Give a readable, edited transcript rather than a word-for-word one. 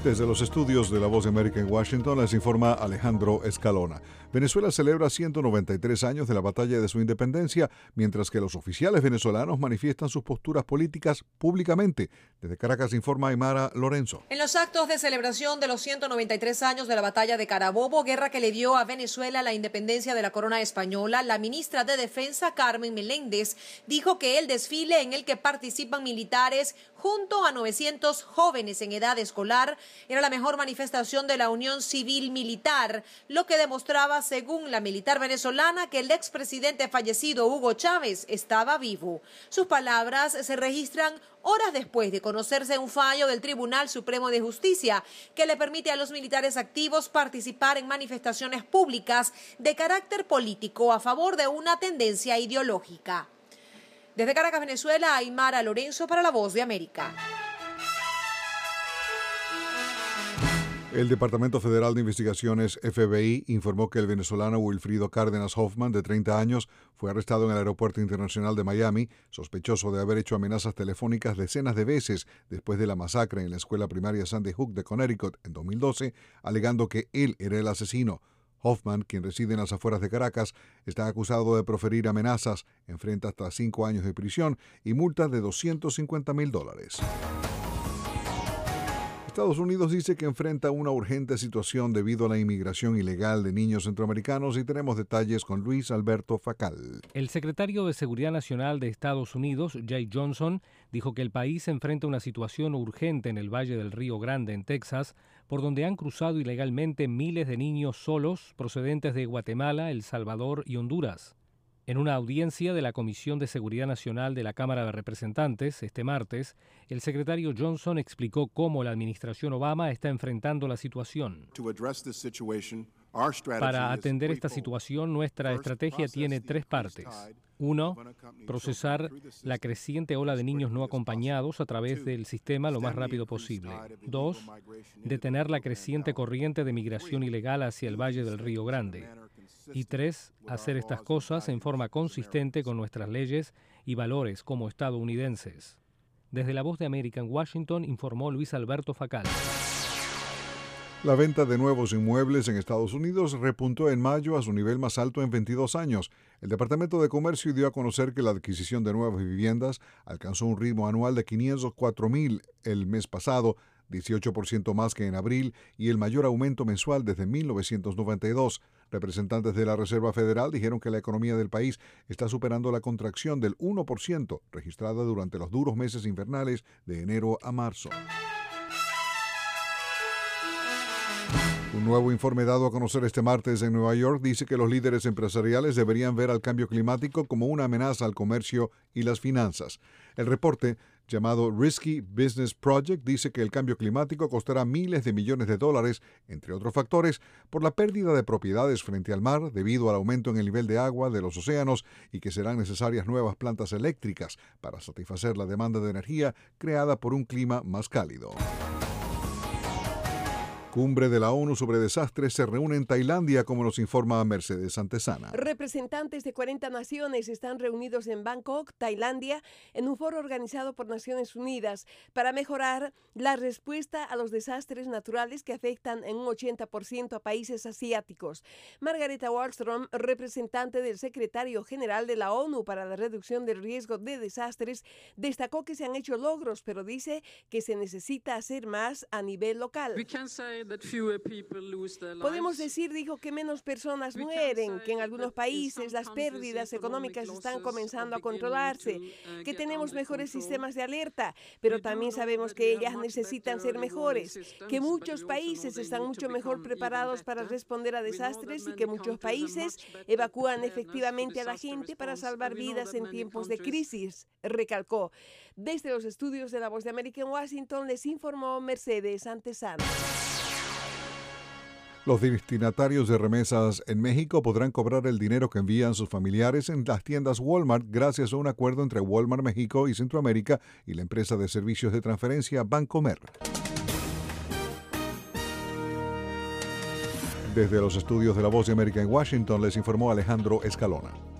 Desde los estudios de La Voz de América en Washington les informa Alejandro Escalona. Venezuela celebra 193 años de la batalla de su independencia, mientras que los oficiales venezolanos manifiestan sus posturas políticas públicamente. Desde Caracas informa Aymara Lorenzo. En los actos de celebración de los 193 años de la batalla de Carabobo, guerra que le dio a Venezuela la independencia de la corona española, la ministra de Defensa, Carmen Meléndez, dijo que el desfile en el que participan militares junto a 900 jóvenes en edad escolar era la mejor manifestación de la unión civil-militar, lo que demostraba, según la militar venezolana, que el expresidente fallecido Hugo Chávez estaba vivo. Sus palabras se registran horas después de conocerse un fallo del Tribunal Supremo de Justicia que le permite a los militares activos participar en manifestaciones públicas de carácter político a favor de una tendencia ideológica. Desde Caracas, Venezuela, Aymara Lorenzo para La Voz de América. El Departamento Federal de Investigaciones, FBI, informó que el venezolano Wilfrido Cárdenas Hoffman, de 30 años, fue arrestado en el Aeropuerto Internacional de Miami, sospechoso de haber hecho amenazas telefónicas decenas de veces después de la masacre en la escuela primaria Sandy Hook de Connecticut en 2012, alegando que él era el asesino. Hoffman, quien reside en las afueras de Caracas, está acusado de proferir amenazas, enfrenta hasta 5 años de prisión y multa de $250,000. Estados Unidos dice que enfrenta una urgente situación debido a la inmigración ilegal de niños centroamericanos y tenemos detalles con Luis Alberto Facal. El secretario de Seguridad Nacional de Estados Unidos, Jay Johnson, dijo que el país enfrenta una situación urgente en el Valle del Río Grande, en Texas, por donde han cruzado ilegalmente miles de niños solos procedentes de Guatemala, El Salvador y Honduras. En una audiencia de la Comisión de Seguridad Nacional de la Cámara de Representantes este martes, el secretario Johnson explicó cómo la administración Obama está enfrentando la situación. Para atender esta situación, nuestra estrategia tiene 3 partes. 1. Procesar la creciente ola de niños no acompañados a través del sistema lo más rápido posible. 2. Detener la creciente corriente de migración ilegal hacia el Valle del Río Grande. Y 3. Hacer estas cosas en forma consistente con nuestras leyes y valores como estadounidenses. Desde La Voz de América en Washington, informó Luis Alberto Facal. La venta de nuevos inmuebles en Estados Unidos repuntó en mayo a su nivel más alto en 22 años. El Departamento de Comercio dio a conocer que la adquisición de nuevas viviendas alcanzó un ritmo anual de 504,000 el mes pasado, 18% más que en abril y el mayor aumento mensual desde 1992. Representantes de la Reserva Federal dijeron que la economía del país está superando la contracción del 1% registrada durante los duros meses invernales de enero a marzo. Un nuevo informe dado a conocer este martes en Nueva York dice que los líderes empresariales deberían ver al cambio climático como una amenaza al comercio y las finanzas. El reporte, llamado Risky Business Project, dice que el cambio climático costará miles de millones de dólares, entre otros factores, por la pérdida de propiedades frente al mar debido al aumento en el nivel de agua de los océanos y que serán necesarias nuevas plantas eléctricas para satisfacer la demanda de energía creada por un clima más cálido. Cumbre de la ONU sobre desastres se reúne en Tailandia, como nos informa Mercedes Santesana. Representantes de 40 naciones están reunidos en Bangkok, Tailandia, en un foro organizado por Naciones Unidas para mejorar la respuesta a los desastres naturales que afectan en un 80% a países asiáticos. Margareta Wallström, representante del secretario general de la ONU para la reducción del riesgo de desastres, destacó que se han hecho logros, pero dice que se necesita hacer más a nivel local. Podemos decir, dijo, que menos personas mueren, que en algunos países las pérdidas económicas están comenzando a controlarse, que tenemos mejores sistemas de alerta, pero también sabemos que ellas necesitan ser mejores, que muchos países están mucho mejor preparados para responder a desastres y que muchos países evacúan efectivamente a la gente para salvar vidas en tiempos de crisis, recalcó. Desde los estudios de La Voz de América en Washington les informó Mercedes Santesana. Los destinatarios de remesas en México podrán cobrar el dinero que envían sus familiares en las tiendas Walmart gracias a un acuerdo entre Walmart México y Centroamérica y la empresa de servicios de transferencia Bancomer. Desde los estudios de La Voz de América en Washington les informó Alejandro Escalona.